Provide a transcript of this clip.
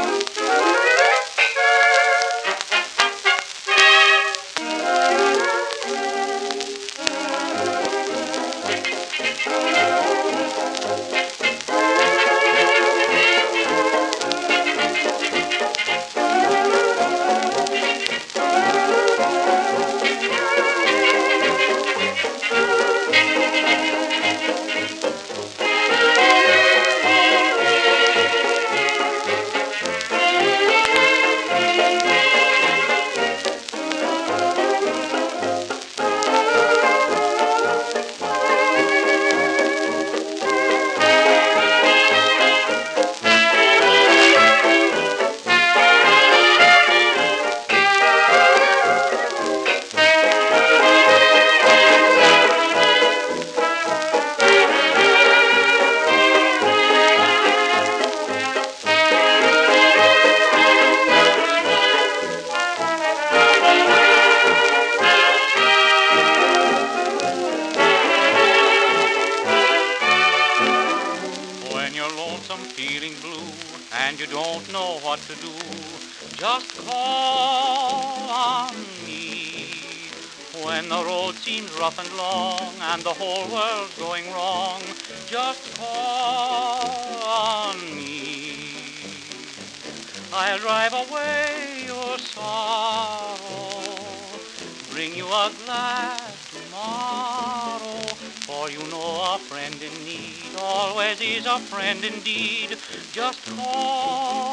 When you're lonesome, feeling blue, and you don't know what to do, just call on me. When the road seems rough and long, and the whole world's going wrong, just call on me. I'll drive away your sorrow, bring you a glad tomorrow. For you know a friend in need always is a friend indeed. Just call